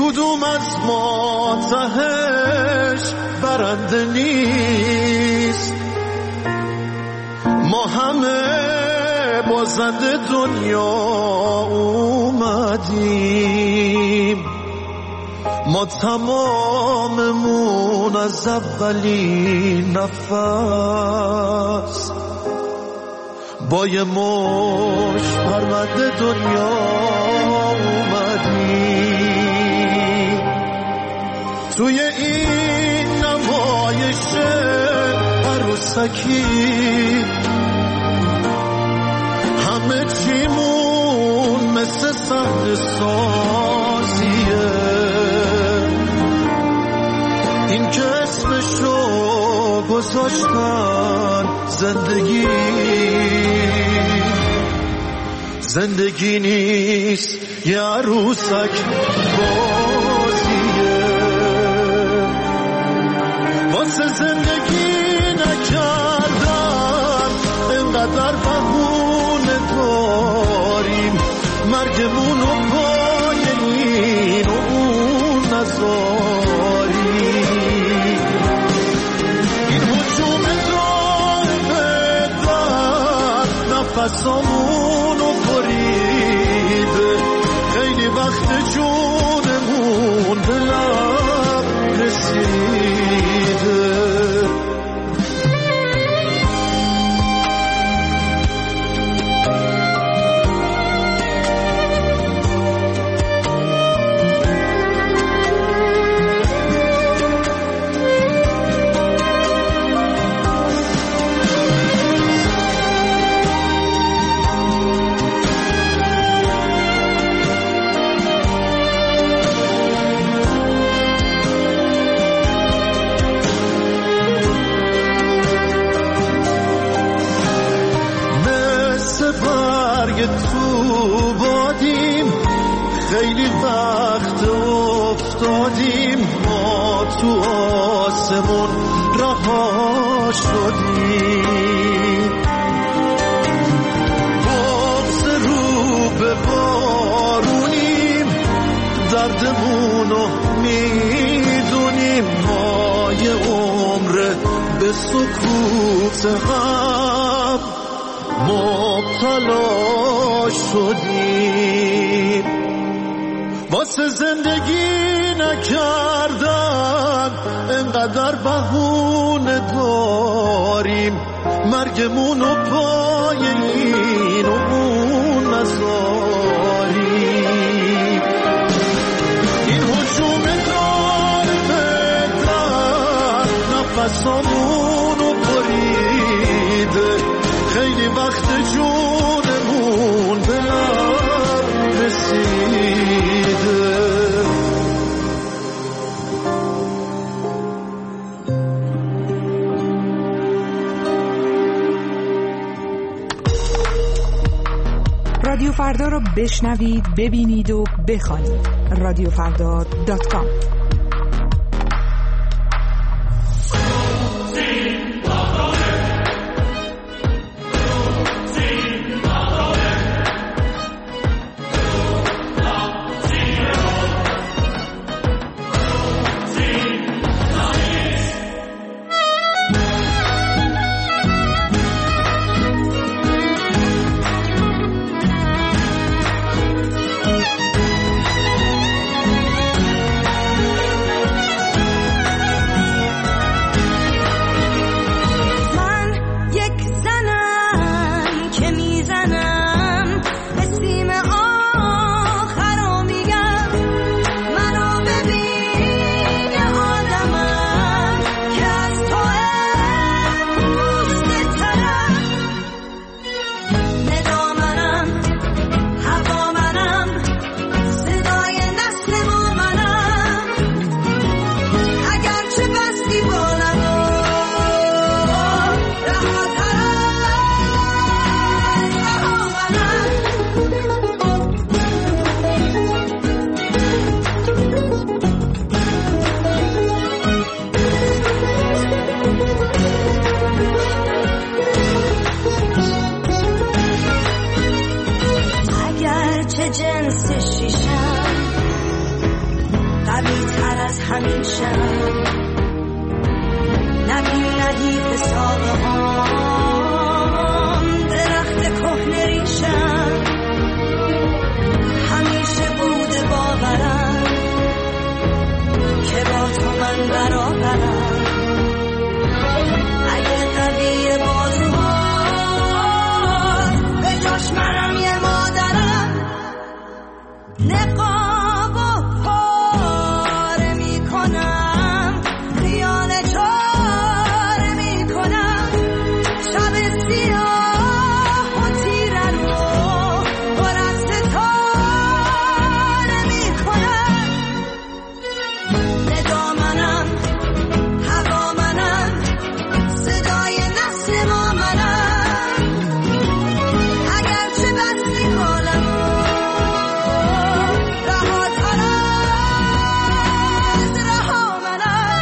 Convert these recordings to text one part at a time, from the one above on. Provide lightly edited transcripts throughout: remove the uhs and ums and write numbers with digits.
کدوم از ما تهش برنده نیست، ما همه بازنده دنیا اومدیم، ما تماممون از اولین نفس با یه مش پرونده دنیا اومدیم. توی این نمایش عروسکی همه چیمون مثل صحنه سازیه، این که اسمشو گذاشتن زندگی نیست، یه عروسک بازیه. واسه زندگی نکردن اینقدر بهونه داریم، مرگمونو پای این و اون نذاریم. این هجوم دار بدن نفسامونو بریده، خیلی وقت جونمون به لب رسیده. تو بادیم خیلی وقت افتادیم، ما تو آسمون رها شدیم، بغض رو به بارونیم، دردمونو میدونیم، ما یه عمر به سکوت هم مبتلا شدیم. واسه زندگی نکردن انقدر بهونه داریم، مرگمونو پای این و اون نذاریم. این هجوم دار بدن نفسامونو بریده، خیلی وقت جونمون به لب رسیده. رادیو فردا رو بشنوید، ببینید و بخوانید. رادیوفردا.com. همیشه نبی به ساقه هم درخت کهنه ریشم همیشه بوده باورم که با تو من برابرم اگه قوی بازوها به جاش منم یه مادرم نقاب و پاره میکنم خیال چاره میکنم شب سیاه و تیره رو پر از ستاره میکنم ندا منم هوا منم صدای نسیما منم اگرچه بستی حالمو رهاتر از رها منم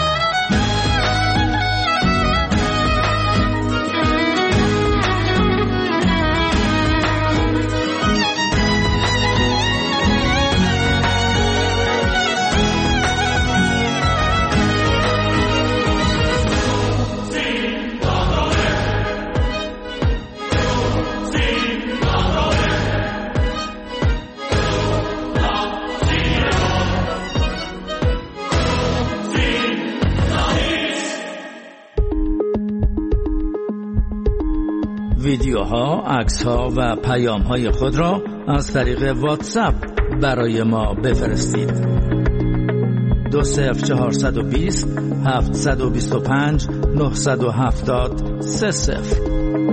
ویدیوها، عکس‌ها و پیام‌های خود را از طریق واتساپ برای ما بفرستید. 20420 725 970 30.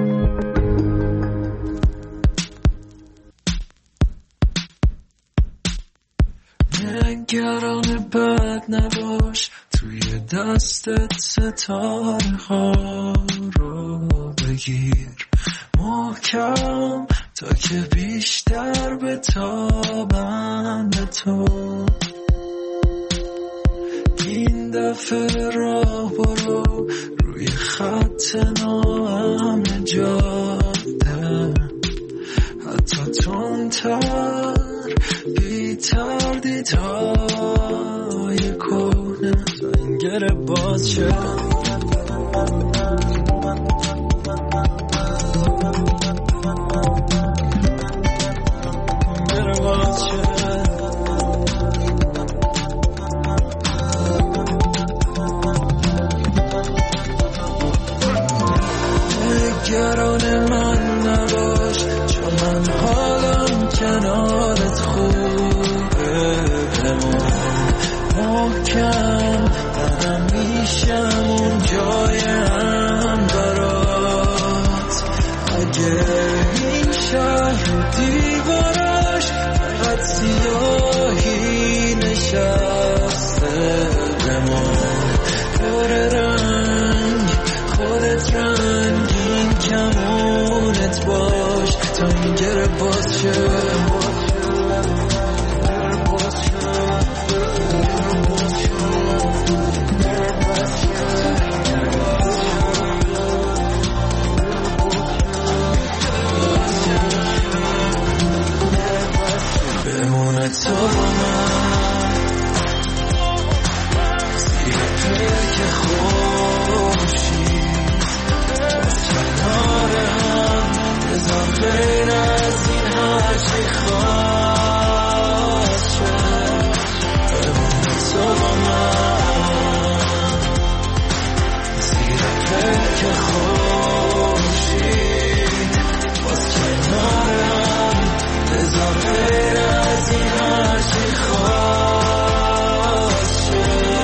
نگران بد نباش توی دستت ستاره ها رو بگیر محکم تا که بیشتر بتابم به تو این دفعه راه برو روی خط ناامن جاده حتی تندتر بی تردیدهای کهنه تا این گره باز شد نگران من نباش چون من حالم کنارت خوبه بمون محکم منم میشم اون جایم برات اگه این شهر دیوارش فقط سیاهی نشسته بمون پر رنگ خودت رنگین کمونت باش تا این گره باز شد بمونه تو با من زیر پرک خوشی باز کنار هم بذار غیر از این هرچی خواست شد بمونه تو با من زیر پرک خوشی باز کنار هم بذار غیر از این هرچی خواست شد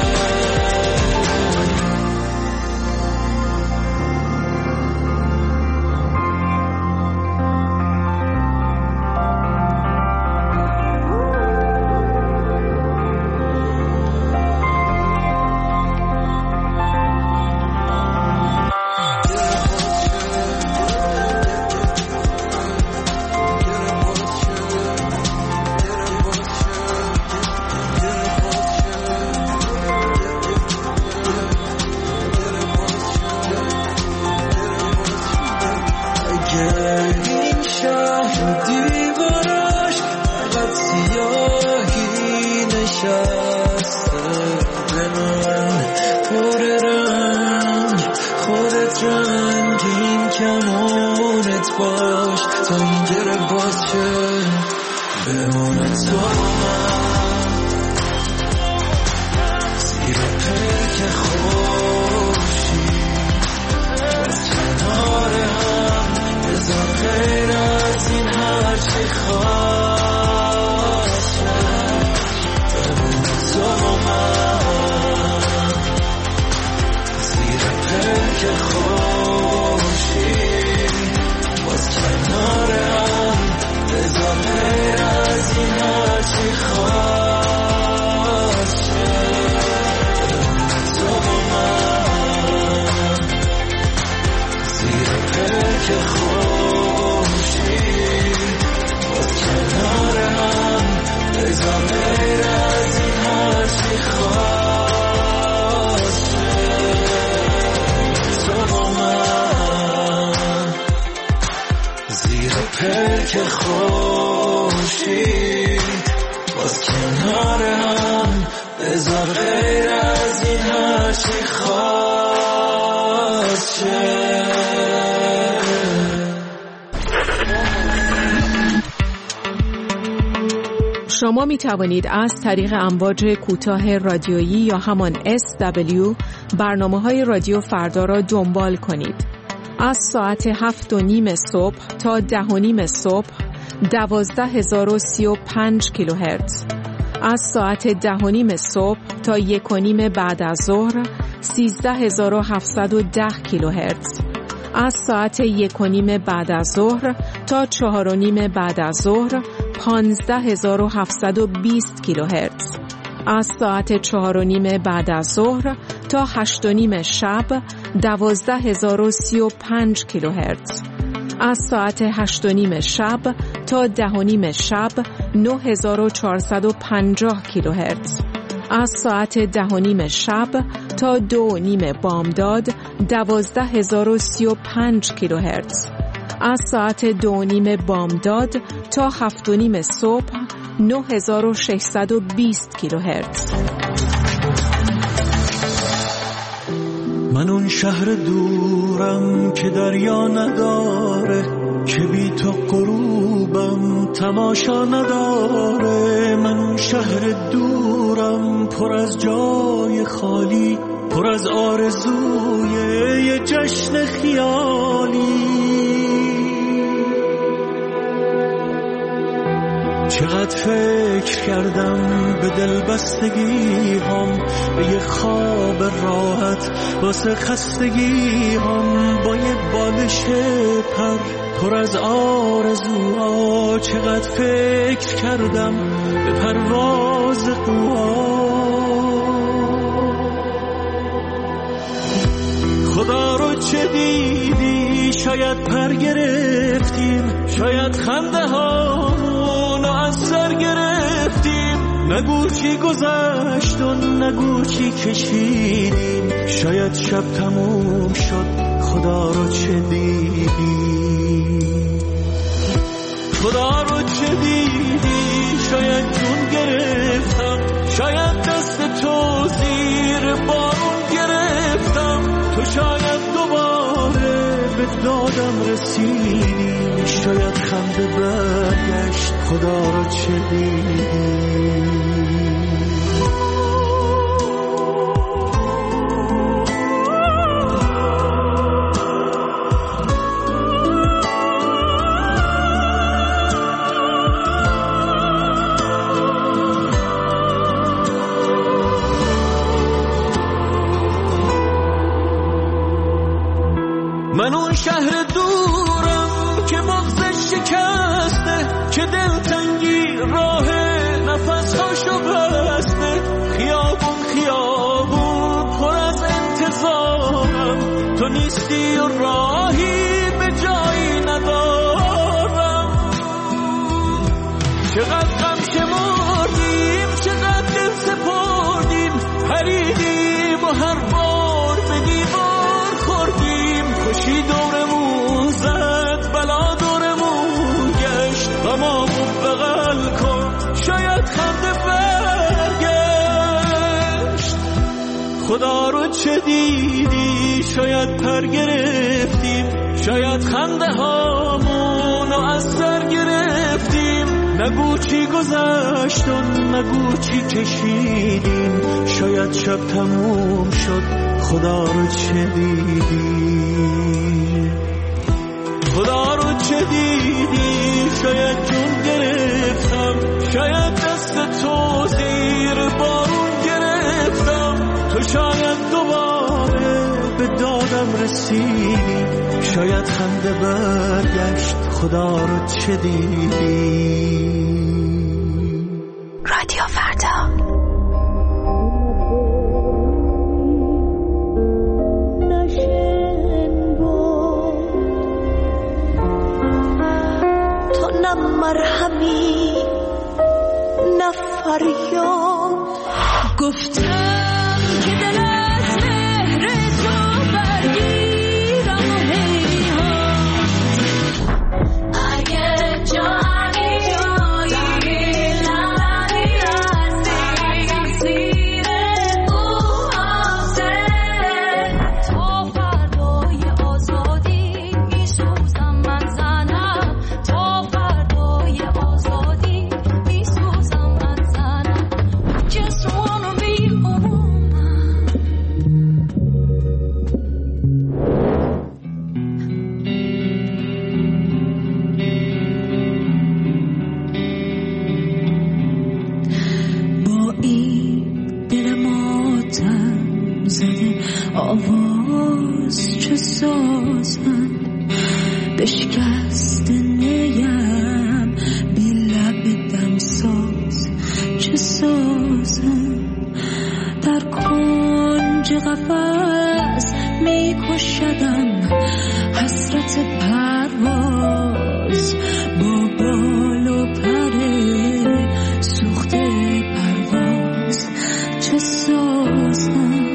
این شهر دیوارش فقط سیاهی نشسته باش تا این گره باز شه بمونه تو من زیر پلک خوشی باز کنار هم بذار غیر از این هرچی خواست شه بمونه تو من زیر پلک خوشی باز کنار هم بذار غیر از این هرچی خواست شه تو من زیر پلک خوشی باز کنار هم بذار غیر از این هرچی خواست شه تو من زیر پلک خوشی باز کنار هم بذار غیر از این هرچی خواست شه. شما می توانید از طریق امواج کوتاه رادیویی یا همان SW برنامه‌های رادیو فردا را دنبال کنید. از ساعت 7:30 صبح تا 10:30 صبح 12035 کیلوهرتز. از ساعت 10:30 صبح تا 1:30 بعد از ظهر 13710 کیلوهرتز. از ساعت 1:30 بعد از ظهر تا 4:30 بعد از ظهر 15720 کیلوهرتز. از ساعت 4:30 بعد از ظهر تا 8:30 شب 12035 کیلوهرتز. از ساعت 8:30 شب تا 10:30 شب 9450 کیلوهرتز. از ساعت 10:30 شب تا 2:30 بامداد 12035 کیلوهرتز. از ساعت 2:30 بامداد تا 7:30 صبح 9620 کیلوهرتز. من اون شهر دورم که دریا نداره، که بی تو غروبم تماشا نداره. من اون شهر دورم پر از جای خالی، پر از آرزوی یه جشن خیالی. چقدر فکر کردم به دل بستگی هم، به یه خواب راحت واسه خستگی هم، با یه بالش پر پر از آرزوها. چقدر فکر کردم به پرواز قوا. خدا رو چه دیدی؟ شاید پر گرفتیم، شاید خنده هامونو از سر گرفتیم. نگو چی گذشت و نگو چی کشیدیم. شاید شب تموم شد، خدا رو چه دیدی؟ خدا رو چه دیدی؟ شاید جون گرفتم، شاید دست تو زیر بارون گرفتم. تو شاید دوباره به دادم رسیدی. شاید خنده برگشت، خدا رو چه دیدی؟ من اون شهر دورم که مغزش شکسته، که دلتنگی راه نفسهاشو بسته. خیابون خیابون پر از انتظارم، تو نیستی و راهی به جایی ندارم. چقدر غم شمردیم، چقدر دل سپردیم، پریدیم و هر بار به دیوار خوردیم. خوشی دورمون زد، بلا دورمون گشت. غمامون بغل کن، شاید خنده برگشت. خدا رو چه دیدی؟ شاید پر گرفتیم، شاید خنده هامون نگو چی گذشت و نگو چی کشیدیم، شاید شب تموم شد خدا رو چه دیدی، خدا رو چه دیدی. شاید جون گرفتم، شاید دست تو زیر بارون گرفتم، تو شاید دوباره به دادم رسیدی، شاید خنده برگشت خدا رو چه دیدی. رادیو فردا. تو نه مرهمی نه فریاد، گفتم که دل از مهر تو برگیرم و هیهات. اگه جانی جایی لبی هستی زیر موهاته، تو فردای آزادی میسوزم من زنم، تو فردای آزادی میسوزم من زنم. Just wanna be a woman. با این دل ماتم زده آواز چه سازم، بشکست نیم بی لب دمساز چه سازم. در کنج قفس میکشدم حسرت پرواز، با بال و پر سوخته پرواز چه سازم.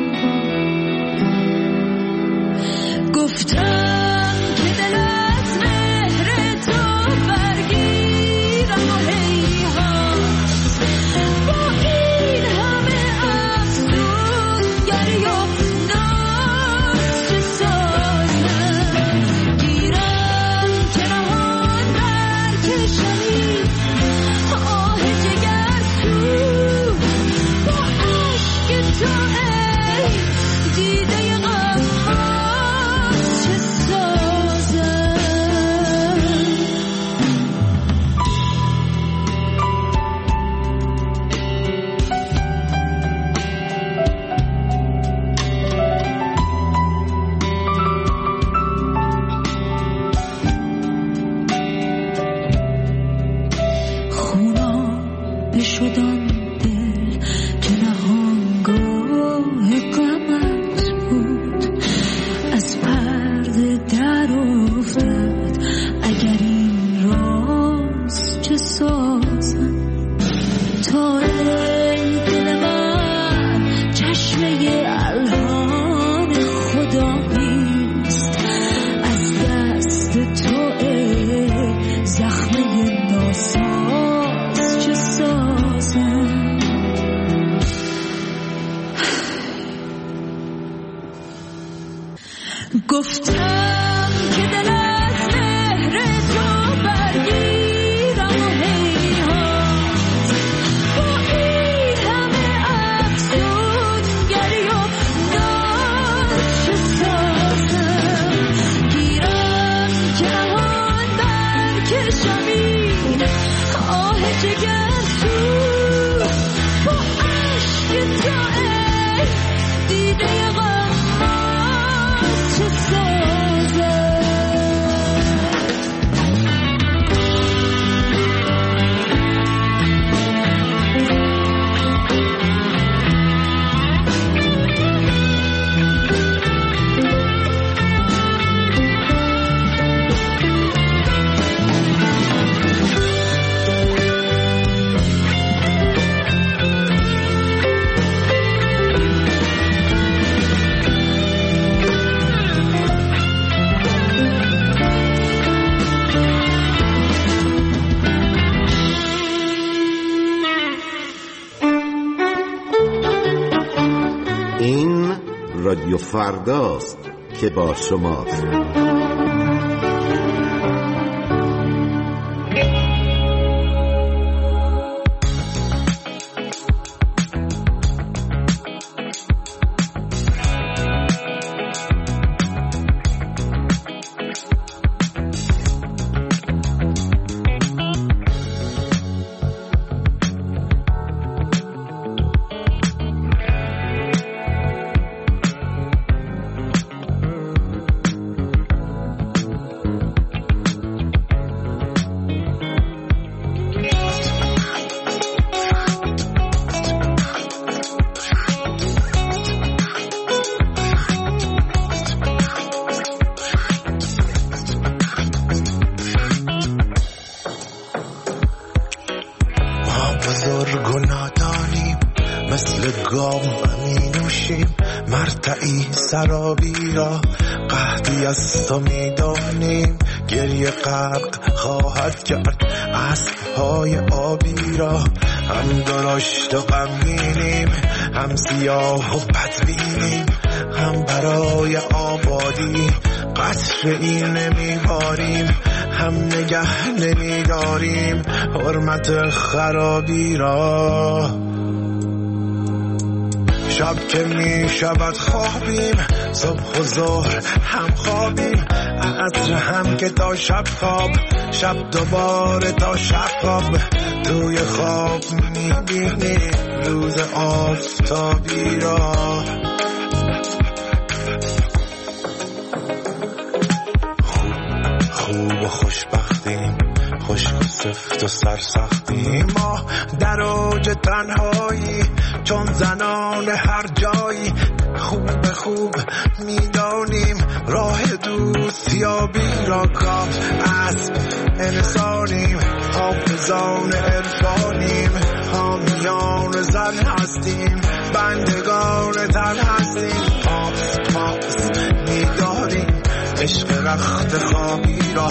گفتم که دل از مهر تو برگیرم و هیهات، با این همه افسونگری و ناز چه سازم. گیرم که نهان برکشمی آه جگرسو، با عشق تو ای دیده غماز چه سازم. خونابه شد آن دل که نهانگاه غمت بود، از پرده در افتاد اگر این راز چه سازم. تا ای دل من چشمه الهام خدا نیست، از دست تو ای زخمه ناساز چه سازم. گفتم که دل از مهر تو برگیرم و هیهات، با این همه افسونگری و ناز چه سازم. گیرم که نهان برکشمی آه جگرسو، با عشق تو ای دیده غماز چه سازم. این رادیو فرداست که با شماست. گام می نوشیم مرتعی سرابی را، قحطی از تو می دانیم گریه غرق خواهد کرد اسب‌های آبی را. هم درشت و غمگینیم، هم سیاه و بدبینیم، هم برای آبادی قطره‌ای نمیباریم، هم نگه نمیداریم حرمت خرابی را. شب که می شود خوابیم، صبح و ظهر هم خوابیم، عصر هم که تا شب خواب، شب دوباره تا شب خواب. توی خواب می بینیم روز آفتابی را. خوب و خوشبختیم، خشک و سفت و سرسختیم، ما در اوج تنهایی چون زنان هر جایی. خوب میدانیم راه دوستیابی را، کام اسب انسانیم، حافظان عرفانیم، حامیان زن هستیم، بندگان تن هستیم. پاس میداریم عشق رخت خوابی را.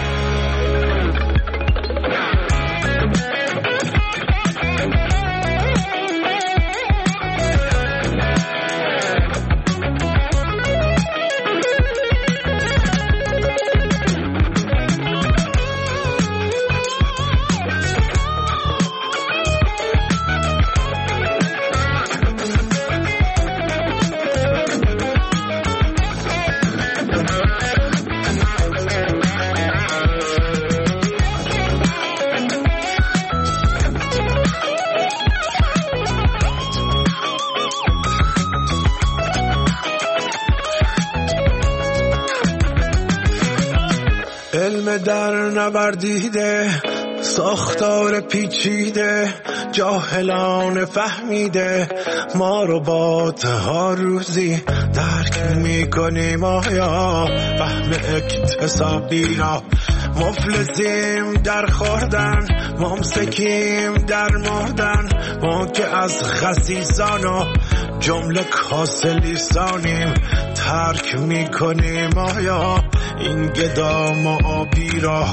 علم در نوردیده، ساختار پیچیده، جاهلان فهمیده، ما ربات ها روزی درک میکنیم آیا فهم اکتسابی را. مفلسیم در خوردن، ممسکیم در مردن، ما که از خسیسان و جمله کاسه لیسانیم ترک میکنیم آیا این گدام و آبی را.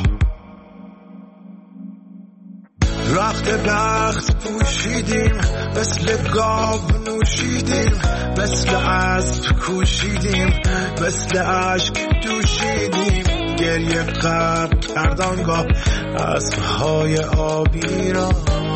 رخت بخت پوشیدیم، مثل گاو نوشیدیم، مثل اسب کوشیدیم، مثل عشق جوشیدیم، گریه غرق کردانگاه اسب‌های آبی را.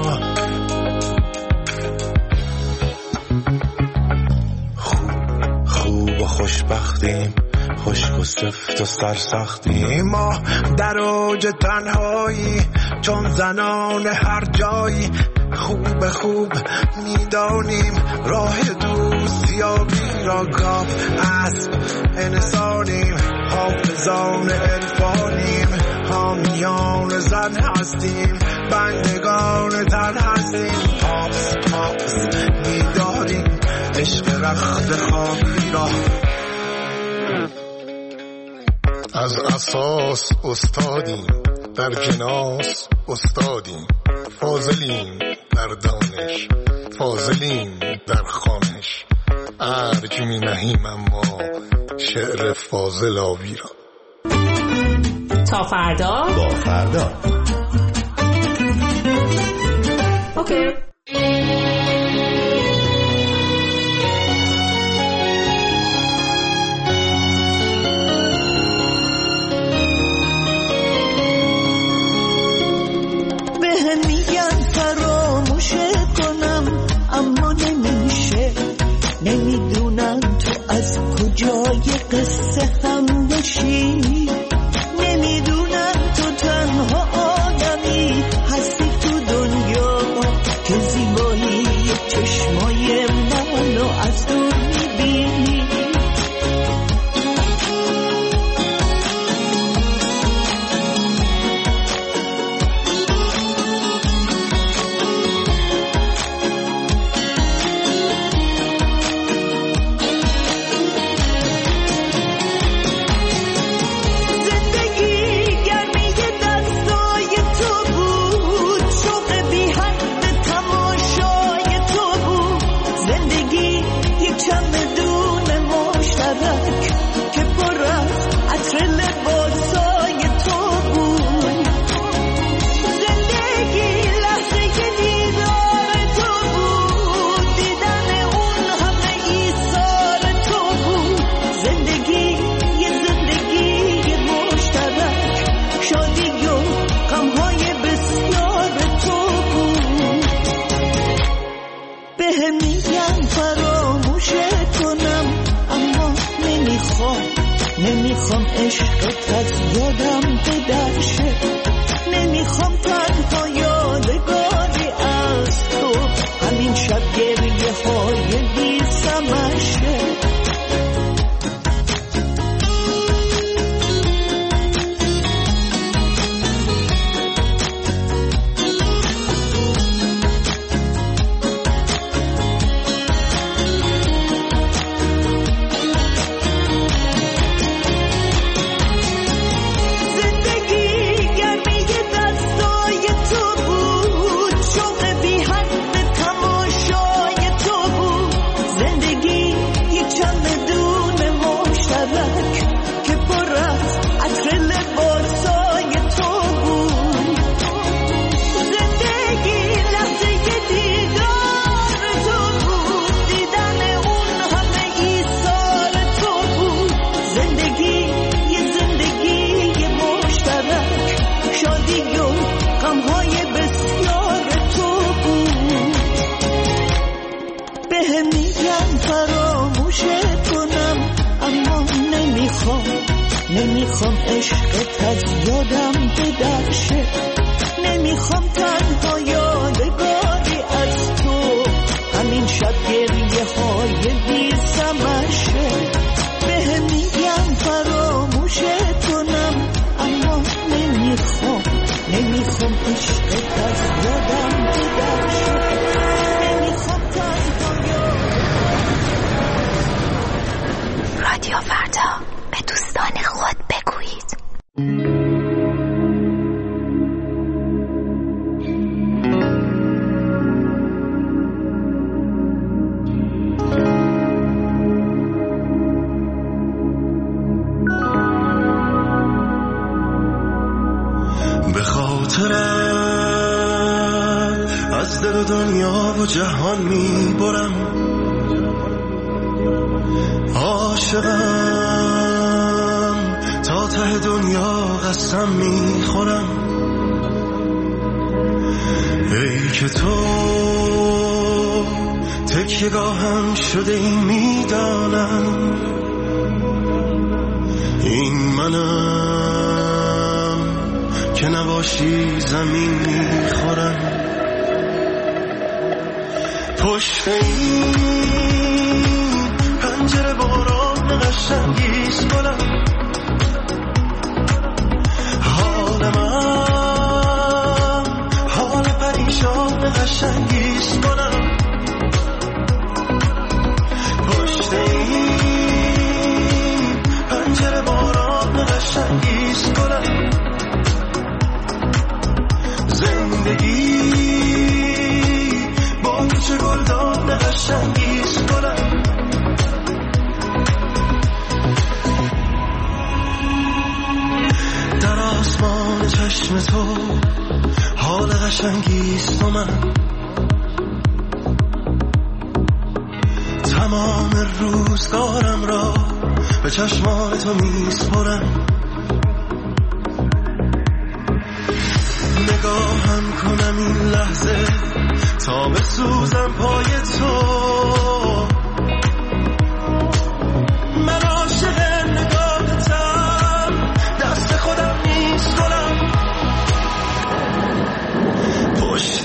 خوب و خوشبختیم، خشک و سفت و سرسختیم، ما در اوج تنهایی چون زنان هر جایی. خوب میدانیم راه دوستیابی را، گام اسب انسانیم، حافظان عرفانیم، حامیان زن هستیم، بندگان تن هستیم. پاس میداریم عشق رخت خوابی را. از اساس استادیم، در جناس استادیم، فاضلیم در دانش، فاضلیم در خوانش، ارج می نهیم اما شعر فاضل آبی را. تا فردا با فردا. اوکی. نمیدونم تو از کجای قصه هم بشی، نمیدونم تو تنها آدمی هستی تو دنیا که نمیخوام عشقت از یادم بدرشه، نمیخوام تنها یادگاری از تو همین شب گریه های بی ثمرشه. بهم میگم فراموشت کنم اما نمیخوام عشقت از یادم بدرشه، نمیخوام تنها رادیو فردا، به دوستان خود بگویید. به خاطرت از دل و دنیا و جهان میبرم، عاشقم تا ته دنیا قسم میخورم. ای که تو تکیه‌گاهم شده این میدانم، این منم که نباشی زمین میخورم. پشت این پنجره باران قشنگیست گلم، حال من حال پریشان قشنگیست گلم. پشت این پنجره باران قشنگیست گلم. زندگی با چه گلدان قشنگیست گلم. در آسمان چشم تو حال قشنگیست و من تمام روزگارم را به چشمان تو میسپرم. نگاهم کنم این لحظه تا بسوزم پای تو، من عاشق نگاهتم، دست خودم نیست گلم. پشت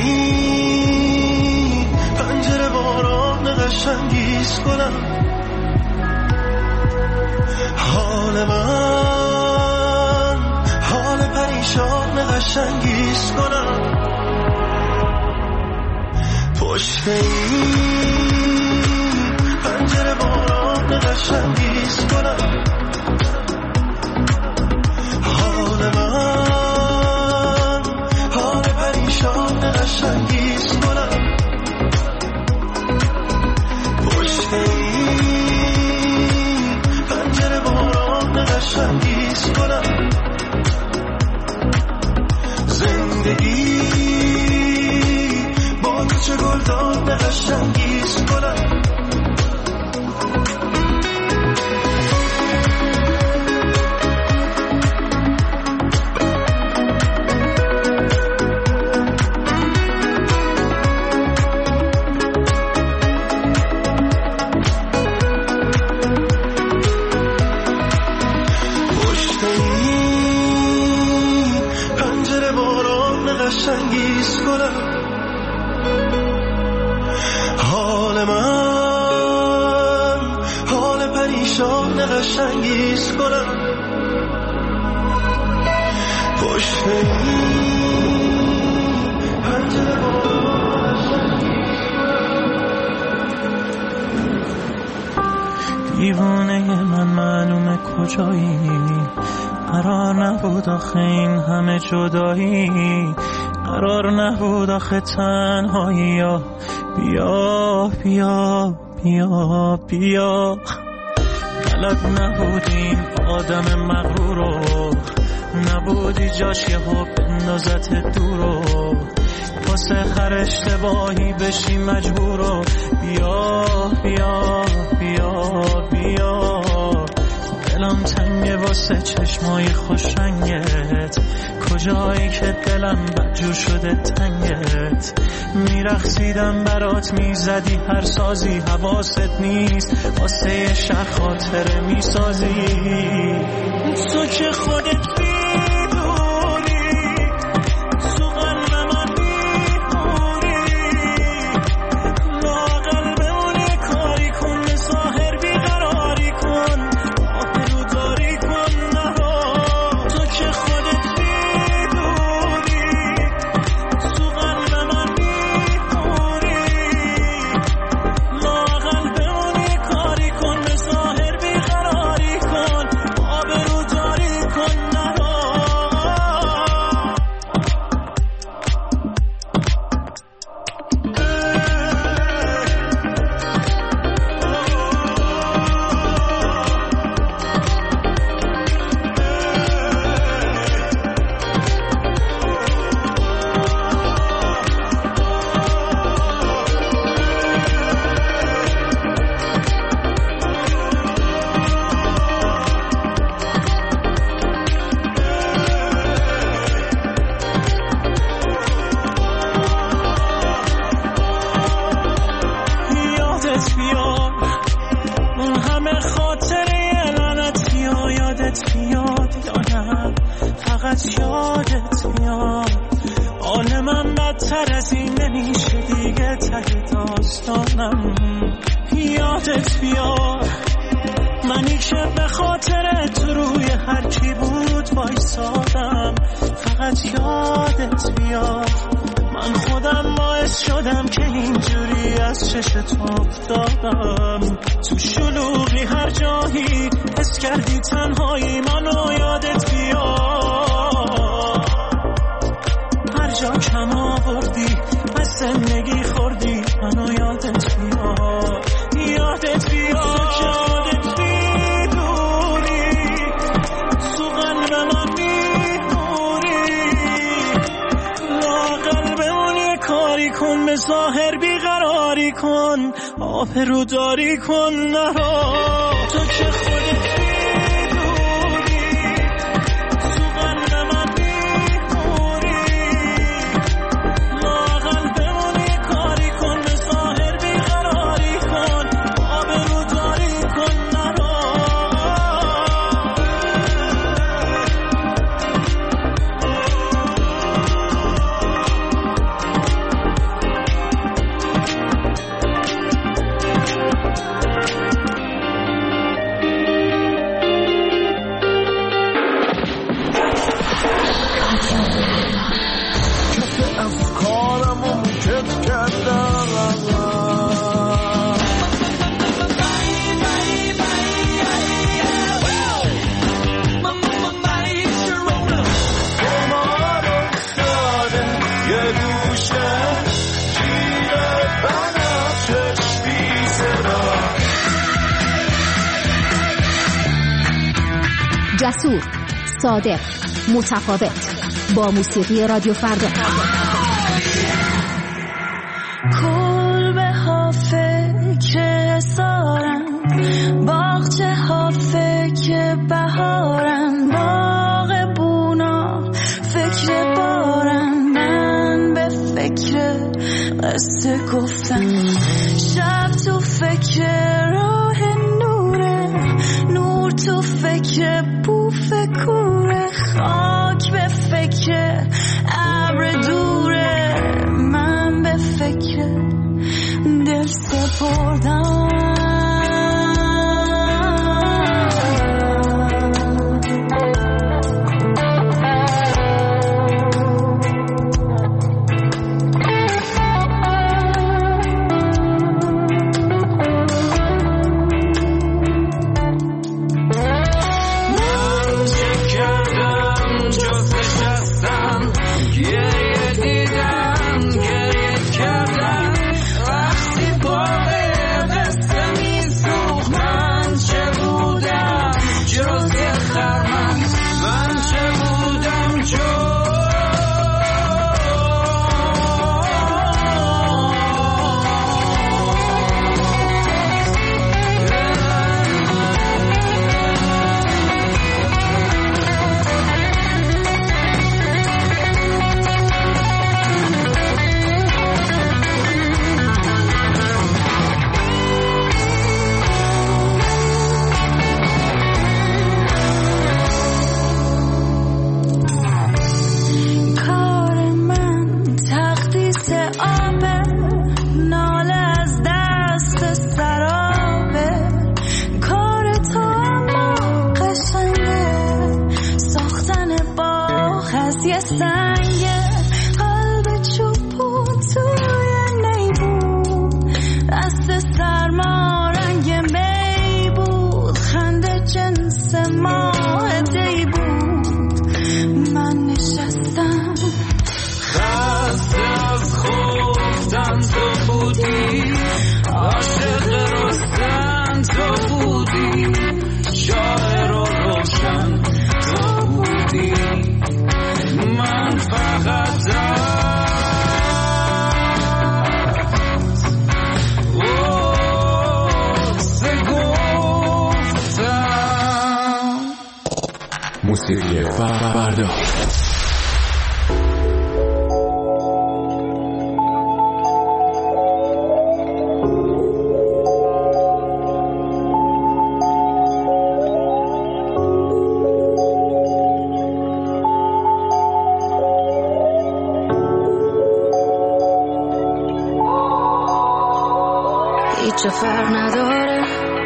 این پنجره باران قشنگیست گلم، حال من حال پریشان قشنگیست گلم. پشت این پنجره باران قشنگیست گلم، حال من حال پریشان قشنگیست گلم. پشت این پنجره باران قشنگیست گلم. زندگی با تو چه گلدان قشنگیست گلم. پشت این پنجره باران قشنگیست گلم، حال من حال پریشان قشنگیست گلم. پشت این پنجره باران دیوانه من معلومه کجایی، قرار نبود آخه این همه جدایی، قرار نبود آخه تنهایی. بیا بیا بیا بیا، بلد نبودیم آدم مغرورو، نبودی جاش یه ها بندازت دورو، واسه هر اشتباهی بشی مجبورو. بیا بیا بیا بیا، دلم تنگه واسه چشمای خوش رنگت، کجایی که دلم بدجور شده تنگت، میرقصیدم برات میزدی هر سازی، حواست نیست واسه شهر خاطره میسازی. تو که خودت یادت بیاد منی که به خاطر تو روی هر کی بود وایسادم، فقط یادت بیاد من خودم باعث شدم که اینجوری از چشت افتادم. تو شلوغی هر جایی حس کردی تنهایی منو یادت بیاد، هر جا کم آوردی از زندگی خوردی منو یادت بیاد، یادت بیاد که خودت میدونی تو قلب من میمونی، لااقل بمونی کاری کن به ظاهر بیقراری کن آبرو داری کن نرا. تو که خودت جسور، صادق، متفاوت با موسیقی رادیو فردا. کلبه ها فکر سارن، باغچه ها فکر بهارن، باغ بونا فکر بارن، من به فکر قصه گفتن، شب تو فکر راه نوره، نور تو فکر بوف کوره، خاک به فکر ابر دوره، من به فکر دل سپردم. رنگ قلب چوبون توی نیبون دست سرما رنگ می بود خنده جنس ماه دی بود من نشستم خسته از خفتن تو بودی عاشق رستن تو بودی شاعر و روشن تو بودی من فقط موسیقی فردا هیچ فرق نداره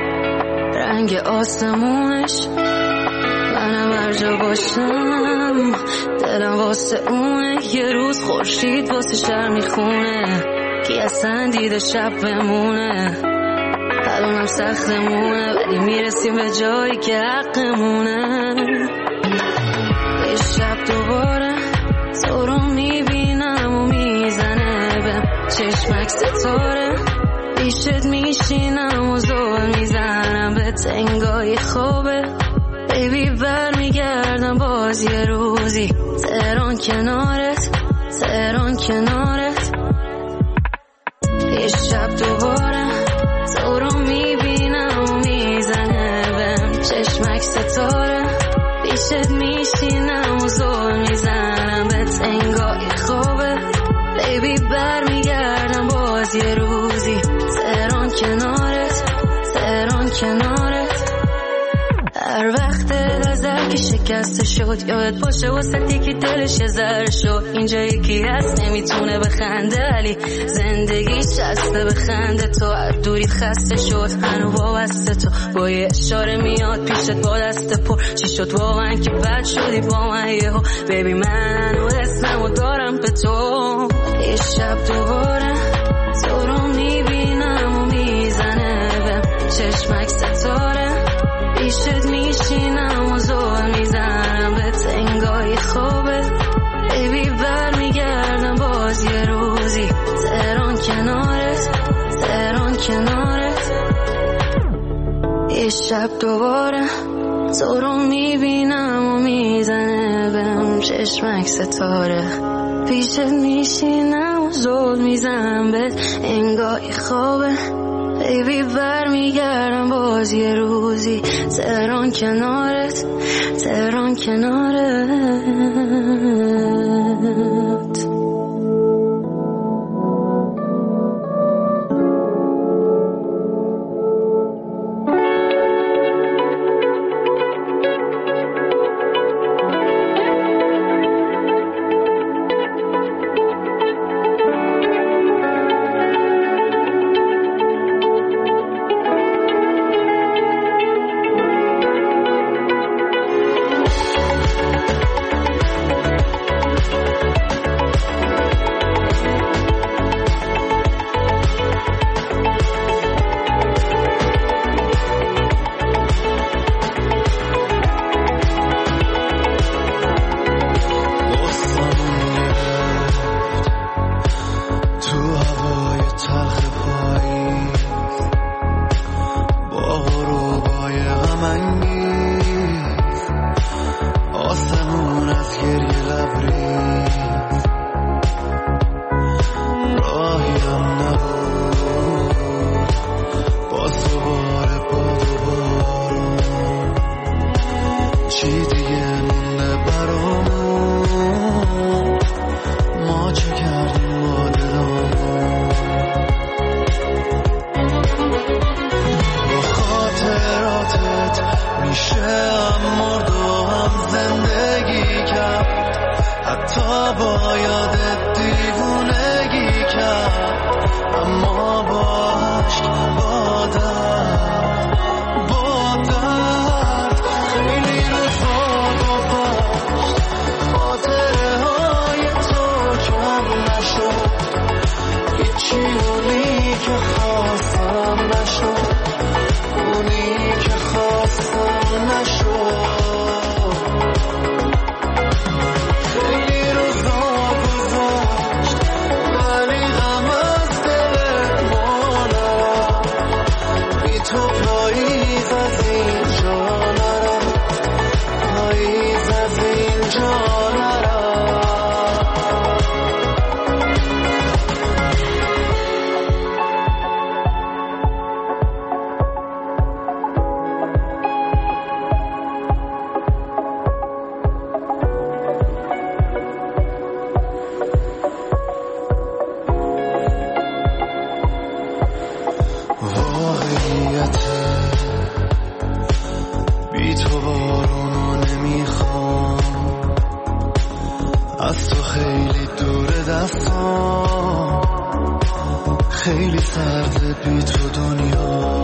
رنگ آسمونش منم هر جا باشم دلم واسه اونه یه روز خورشید واسه شهر میخونه کی اصلا دیده شب بمونه قلبم سختمونه ولی میرسیم به جایی که حقمونه یه شب دوباره تو رو میبینم و میزنه به چشمک ستاره پیشت میشینم و زل میزنم به تنگای خوبه بیبی برمیگردم باز یه روزی تهران کنارت تهران کنارت یه شب دوباره تو رو میبینم و میزنه بهم چشمک ستاره پیشت میشینم و زل میزنم به تنگای خوبه بیبی برمیگردم باز یه روزی تهران کنارت تهران کنارت هر وقت نظر که شکسته شد یادت باشه واسه یکی دلش ذره شد اینجا یکی هست نمیتونه بخنده ولی زندگی شسته بخنده تو هر دوریت خسته شد هنو وابسته تو با یه اشاره میاد پیشت با دست پر چی شد واقعا که بد شدی با من یهو بیبی من و اسممو دارم به تو یه شب دوباره تو رو میبینم و میزنه به چشمک ستاره پیشت میشینم و زل میزنم به تنگای خوبه بیبی برمیگردم باز یه روزی تهران کنارت تهران کنارت یه شب دوباره تو رو میبینم و میزنه بهم چشمک ستاره پیشت میشینم و زل میزنم به انگای خوبه بیبی برمیگردم باز یه روزی تهران کنارت تهران کنارت خاطره ها خیلی دوره دستان، خیلی سرده بی تو دنیا.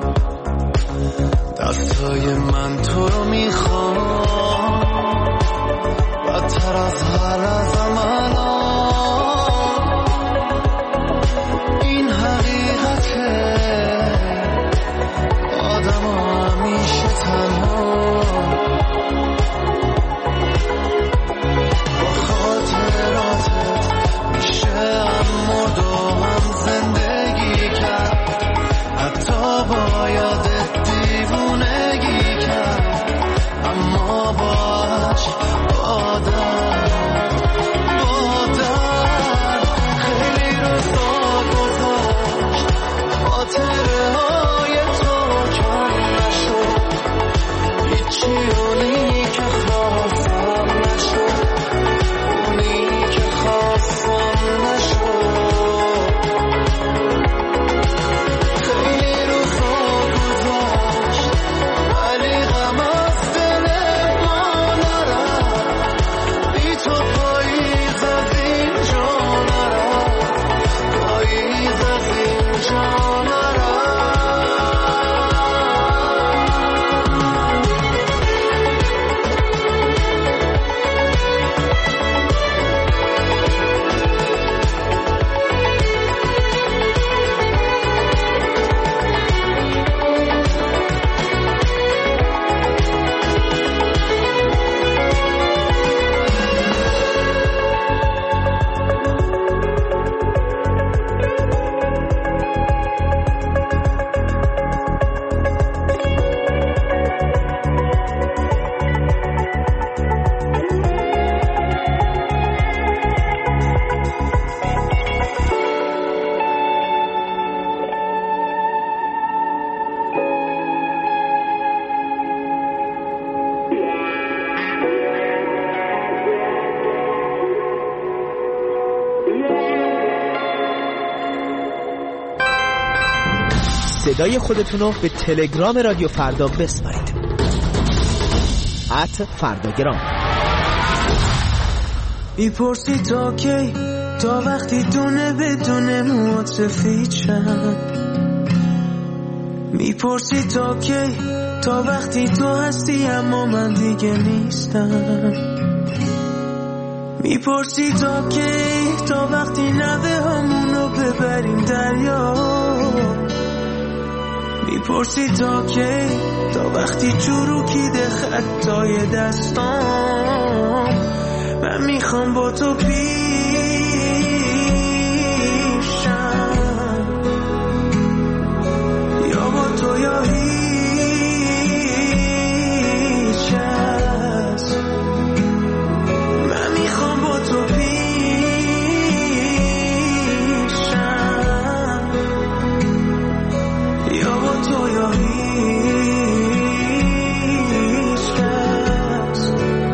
دستای من تو رو میخوام بدتر از هر لحظه‌م الان. این حقیقته آدم همیشه تنها با خاطراتت میشه اما دو هم زندگی کرد، حتی با یادت دیوونگی کرد، اما باش بادر خیلی روزا گذاشت خاطره های تو کم نشد، هیچی اونی که خواستم نشد، اونی که خواستم نشد. خیلی روزا گذاشت ولی غم از دل ما نرفت، بی تو پاییز از اینجا نرفت، پاییز از اینجا نرفت. صدای خودتون رو به تلگرام رادیو فردا بسپارید. @فرداگرام. میپرسی تا کی، تا وقتی دونه بدونه موات سفید شد. میپرسی تا کی، تا وقتی تو هستی اما من دیگه نیستم. میپرسی تا کی، تا وقتی نوه همونو ببریم دریا. میپرسی تا کی، تا وقتی چروکیده خطای دستام. من میخوام با تو پیشم، یا با تو یا هیچ کس. من میخوام با تو پیشم، یا با تو یا هیچ کس.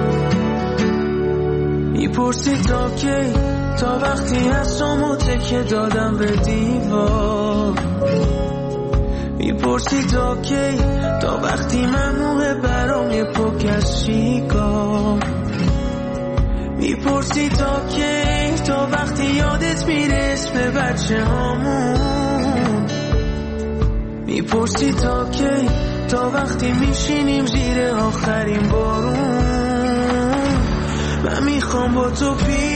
میپرسی تا کی، تا وقتی هستم تکه دادم به دیوار. میپرسی تا کی، تا وقتی ممنوعه برام یه پک از شیکار. میپرسی تا کی، تا وقتی یادت میره اسم بچه هامون. میپرسی تا کی، تا وقتی میشینیم زیر آخرین بارون. من میخوام با تو